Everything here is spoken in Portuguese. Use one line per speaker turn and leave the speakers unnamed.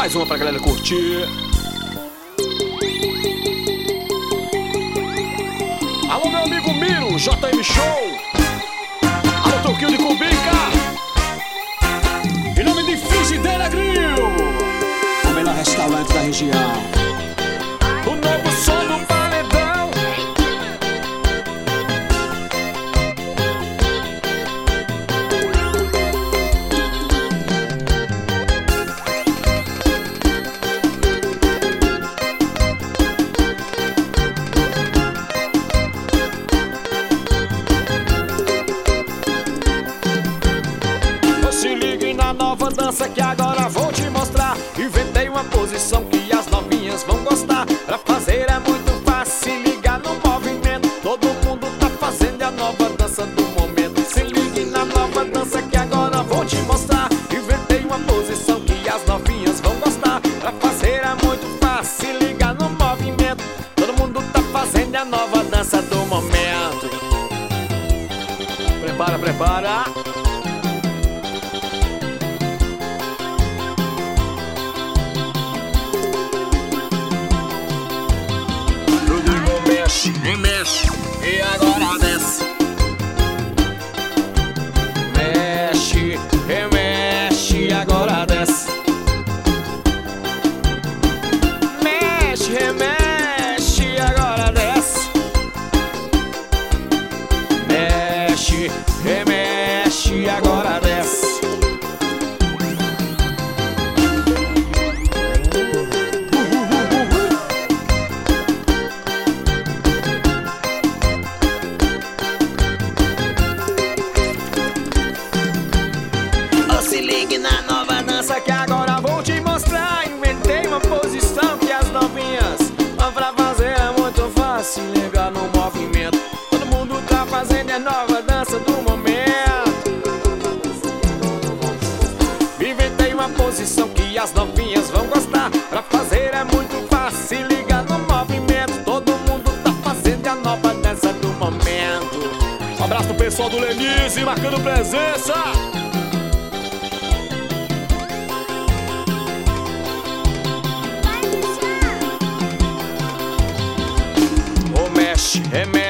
Mais uma pra galera curtir. Alô, meu amigo Miro, JM Show. Alô, Toquinho de Cumbica. Em nome de Frigideira Grill,
o melhor restaurante da região.
o novo som do paredão. Se ligue na nova dança que agora vou te mostrar. Inventei uma posição que as novinhas vão gostar. Pra fazer é muito fácil, se liga no movimento. Todo mundo tá fazendo a nova dança do momento. Se ligue na nova dança que agora vou te mostrar. Inventei uma posição que as novinhas vão gostar. Pra fazer é muito fácil, se liga no movimento. Todo mundo tá fazendo a nova dança do momento. Prepara, prepara. Mexe, e agora desce. Mexe, remexe, agora desce. Mexe, remexe, agora desce. Mexe, remexe, agora desce. Se ligue na nova dança que agora vou te mostrar. Inventei uma posição que as novinhas vão pra fazer é muito fácil, se ligar no movimento. Todo mundo tá fazendo a nova dança do momento. Inventei uma posição que as novinhas vão gostar. Pra fazer é muito fácil, se ligar no movimento. Todo mundo tá fazendo a nova dança do momento. Um abraço pro pessoal do Lenise, marcando presença. Mexe, remexe.